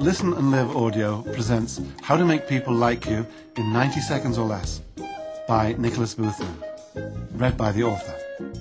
Listen and Live Audio presents How to Make People Like You in 90 Seconds or Less by Nicholas Boothman. Read by the author.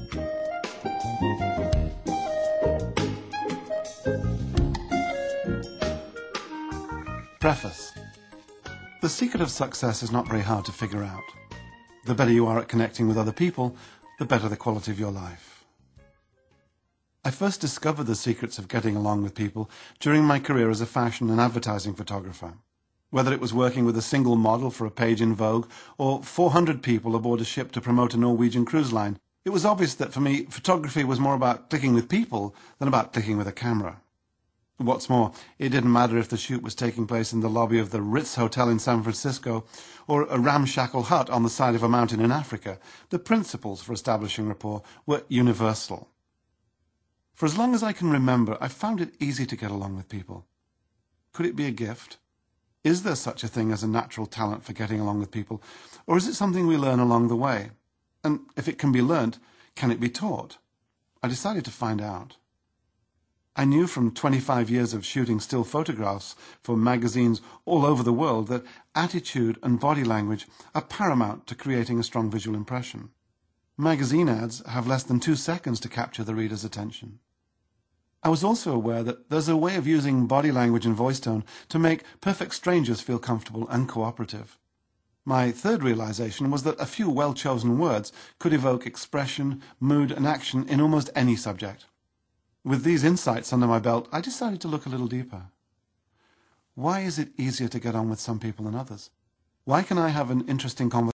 Preface. The secret of success is not very hard to figure out. The better you are at connecting with other people, the better the quality of your life. I first discovered the secrets of getting along with people during my career as a fashion and advertising photographer. Whether it was working with a single model for a page in Vogue or 400 people aboard a ship to promote a Norwegian cruise line, it was obvious that for me, photography was more about clicking with people than about clicking with a camera. What's more, it didn't matter if the shoot was taking place in the lobby of the Ritz Hotel in San Francisco or a ramshackle hut on the side of a mountain in Africa. The principles for establishing rapport were universal. For as long as I can remember, I found it easy to get along with people. Could it be a gift? Is there such a thing as a natural talent for getting along with people, or is it something we learn along the way? And if it can be learnt, can it be taught? I decided to find out. I knew from 25 years of shooting still photographs for magazines all over the world that attitude and body language are paramount to creating a strong visual impression. Magazine ads have less than 2 seconds to capture the reader's attention. I was also aware that there's a way of using body language and voice tone to make perfect strangers feel comfortable and cooperative. My third realization was that a few well-chosen words could evoke expression, mood, and action in almost any subject. With these insights under my belt, I decided to look a little deeper. Why is it easier to get on with some people than others? Why can I have an interesting conversation